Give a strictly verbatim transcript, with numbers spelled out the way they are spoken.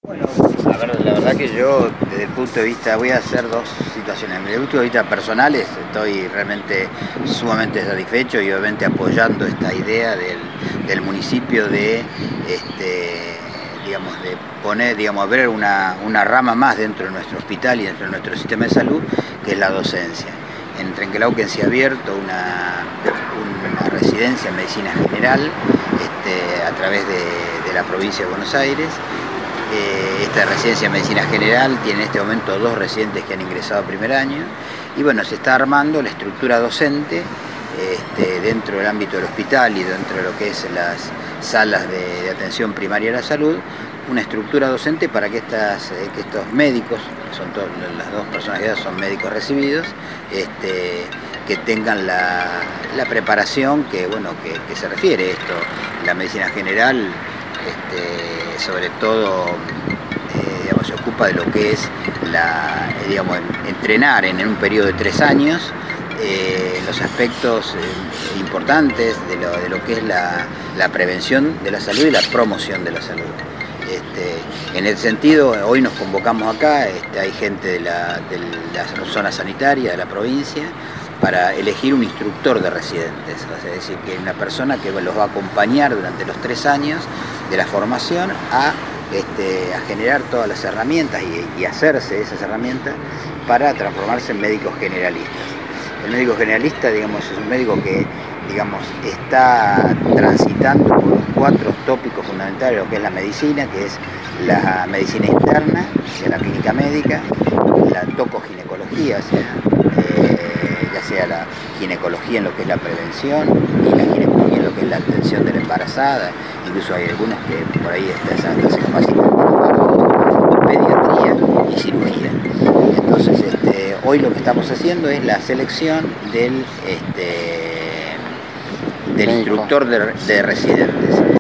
Bueno, a ver, la verdad que yo, desde el punto de vista, voy a hacer dos situaciones. Desde el punto de vista personal, estoy realmente sumamente satisfecho y obviamente apoyando esta idea del, del municipio de, este, digamos, de poner, digamos, abrir una, una rama más dentro de nuestro hospital y dentro de nuestro sistema de salud, que es la docencia. En Trenquelauquen se ha abierto una, una residencia en medicina general este, a través de, de la provincia de Buenos Aires. Eh, esta residencia de medicina general tiene en este momento dos residentes que han ingresado a primer año y bueno, se está armando la estructura docente este, dentro del ámbito del hospital y dentro de lo que es las salas de, de atención primaria a la salud, una estructura docente para que, estas, eh, que estos médicos, que son todas las dos personas que son médicos recibidos, este, que tengan la, la preparación que, bueno, que, que se refiere a esto, la medicina general. Este, sobre todo eh, digamos, se ocupa de lo que es la, digamos, entrenar en, en un periodo de tres años eh, los aspectos eh, importantes de lo, de lo que es la, la prevención de la salud y la promoción de la salud. Este, en ese sentido, hoy nos convocamos acá, este, hay gente de la, de la zona sanitaria de la provincia para elegir un instructor de residentes, es decir, que una persona que los va a acompañar durante los tres años de la formación a, este, a generar todas las herramientas y, y hacerse esas herramientas para transformarse en médicos generalistas. El médico generalista, digamos, es un médico que, digamos, está transitando por los cuatro tópicos fundamentales de lo que es la medicina, que es la medicina interna, o sea, la clínica médica, la tocoginecología, o sea, eh, ya sea la ginecología en lo que es la prevención y la ginecología en lo que es la atención de la embarazada, incluso hay algunos que por ahí hasta, hasta se capacitan para pediatría y cirugía. Entonces, este, hoy lo que estamos haciendo es la selección del, este, del instructor de, de residentes.